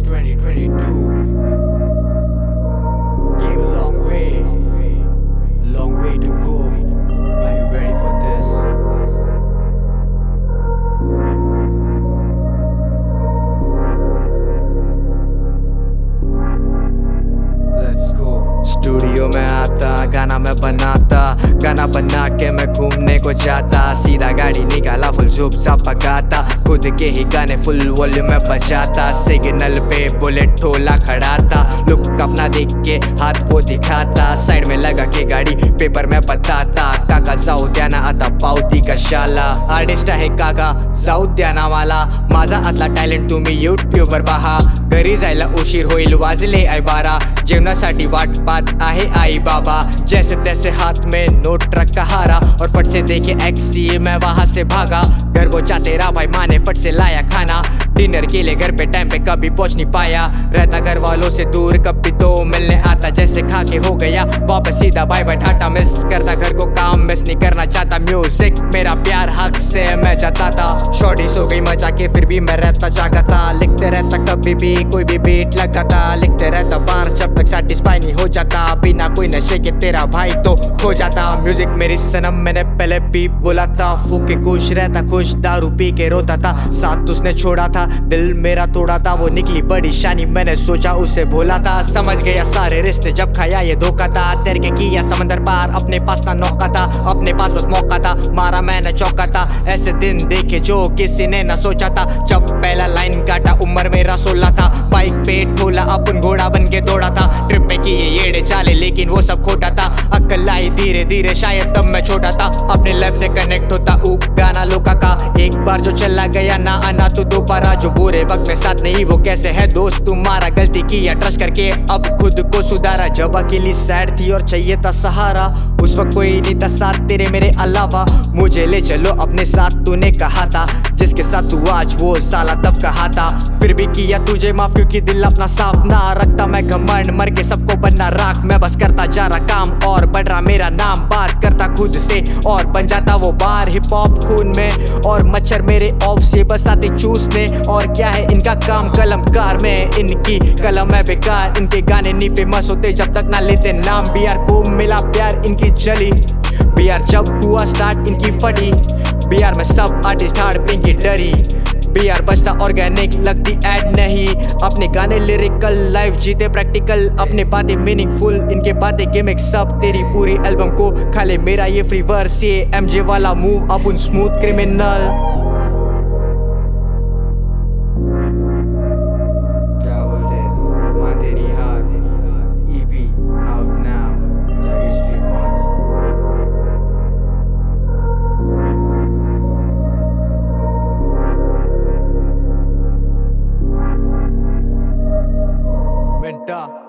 2022 came a long way to go. Are you ready for this? Let's go. Studio में आता, गाना मैं बनाता, गाना बना के मैं घूमने को जाता, सीधा गाड़ी निकाला फुल ज़ूप सा पकाता, खुद के ही गाने फुल वॉल्यूम में बजाता, सिग्नल पे बुलेट ठोला खड़ा था, लुक अपना देख के हाथ वो दिखाता, साइड में लगा के गाड़ी पेपर में बताता, काका जाऊद्याना आता पावती कशाला, आर्टिस्ट आहे काका जाऊद्यानावाला, माझा आतला टॅलेंट तुम्ही यूट्यूबवर पहा, घरी जायला उशीर होईल वाजले आई 12, जेवणासाठी वाट पाहत आहे आई बाबा, जैसे तैसे हाथ में नोट रखा हारा और फट से देखे एक्सी मैं वहां से भागा, घर पहुंचा तेरा भाई माँ ने फट से लाया खाना, डिनर के लिए घर पे टाइम पे कभी पहुंच नहीं पाया, रहता घर वालों से दूर कभी तो मिलने आता, जैसे खा के हो गया वापस सीधा बाय बाय टाटा, मिस करता घर को काम मिस नहीं करना चाहता, म्यूजिक मेरा प्यार हक से मैं जाता था, शॉर्टी सो गई मजा के फिर भी मैं रहता जागा था, लिखते रहता कभी भी कोई भी बीट लगाता, लिखते रहता बार जब तक सेटिस्फाई नहीं हो जाता, बिना कोई नशे के तेरा भाई तो खो जाता, म्यूजिक मेरी सनम मैंने पहले भी बोला था, फूक के खुश रहता खुश दारू पी के रोता था, साथ उसने छोड़ा था दिल मेरा तोड़ा था, वो निकली बड़ी शानी मैंने सोचा उसे भोला था, समझ गया सारे रिश्ते जब खाया ये धोखा था, तेरे के किया समंदर पार अपने पास ना नौका था, अपने पास बस मौका था, मारा मैंने चौका था, ऐसे दिन देखे जो किसी ने न सोचा था, जब पहला लाइन काटा उम्र मेरा 16 था, बाइक पे ठोला अपन घोड़ा बन के दौड़ा था, ट्रिप में किए येड़े चाले लेकिन वो सब खोटा था, अक्ल आई धीरे धीरे शायद तब मैं छोटा था, अपने लाइफ से कनेक्ट होता गाना लोका का, एक बार जो चला गया ना आना तो दोबारा, जो बुरे वक्त में साथ नहीं वो कैसे है दोस्त तुम्हारा, गलती किया ट्रस्ट करके अब खुद को सुधारा, जब अकेली सैड थी और चाहिए था सहारा, उस वक्त कोई नहीं था साथ तेरे मेरे अलावा, मुझे ले चलो अपने साथ तूने कहा था, जिसके साथ तू आज वो साला तब कहा था, फिर भी किया तुझे माफ क्योंकि दिल अपना साफ ना रखता, मैं घमंड मर के सबको बनना राख, मैं बस करता जा रहा काम और बढ़ रहा मेरा नाम, बात करता खुद से और बन जाता वो बार, हिप हॉप खून में और मच्छर मेरे ऑफ से बस आते चूसने, और क्या है इनका काम कलमकार में, इनकी कलम है बेकार, इनके गाने नहीं फेमस होते जब तक ना लेते नाम, बीआर को मिला प्यार इनकी जली, बीआर जब हुआ स्टार्ट इनकी फटी, बीआर में सब आर्टिस्ट हार्ड इनकी डरी, बीआर बजता ऑर्गेनिक लगती एड नहीं, अपने गाने लिरिकल लाइव जीते प्रैक्टिकल, अपने बातें मीनिंगफुल इनके बातें गिमिक, सब तेरी पूरी एल्बम को खा ले मेरा ये फ्री वर्स, ये एमजे वाला मूव अपन स्मूथ क्रिमिनल, क्या बोलते माँ तेरी हार ईपी आउट नाउ जाके स्ट्रीम मार, Venta